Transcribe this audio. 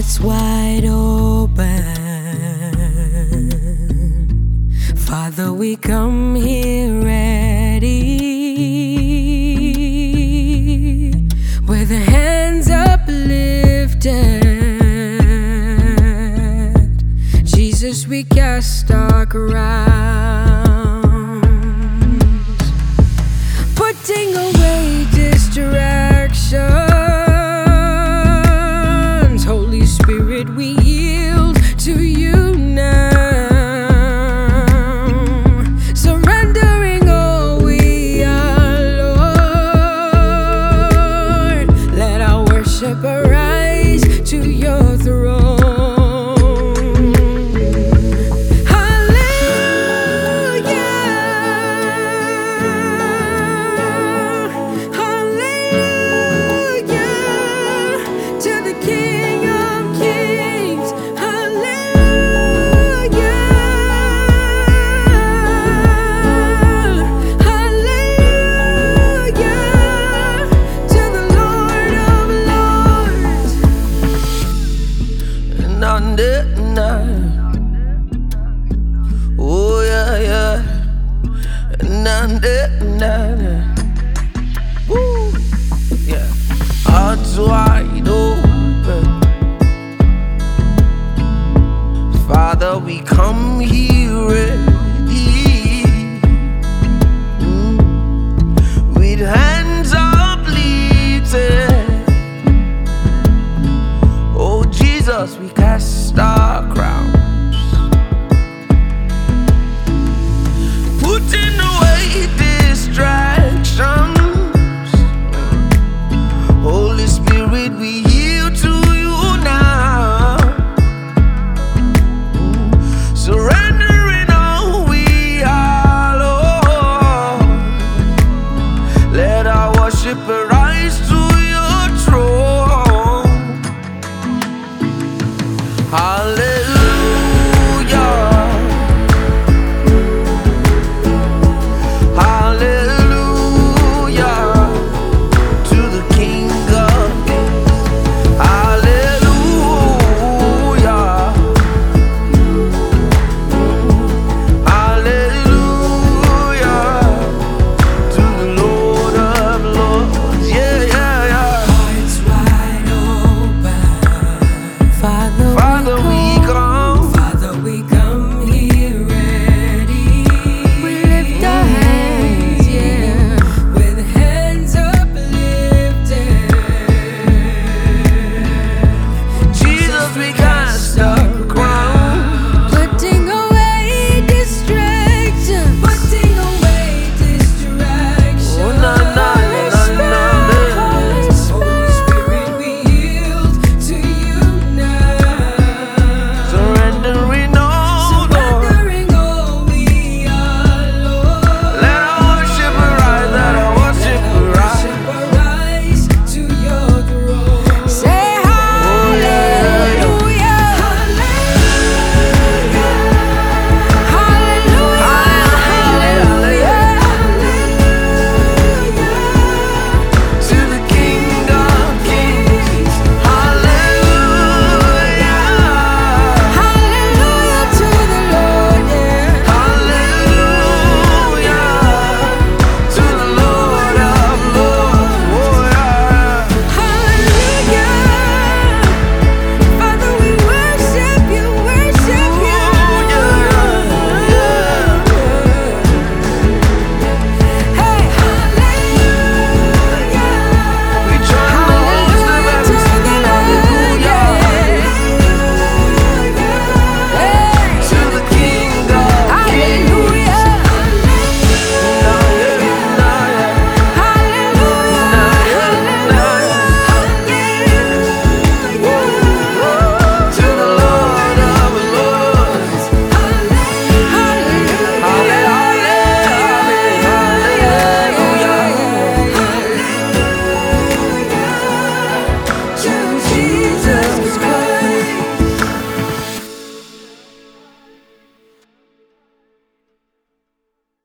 hearts wide open. Father, we come here ready, with the hands uplifted. Jesus, we cast our crowns, putting away distractions. Holy Spirit, we yield to you now, surrendering all we are, Lord. Let our worship arise to your throne. Oh yeah, yeah. Woo. Yeah. Hearts wide open. Father, we come here ready.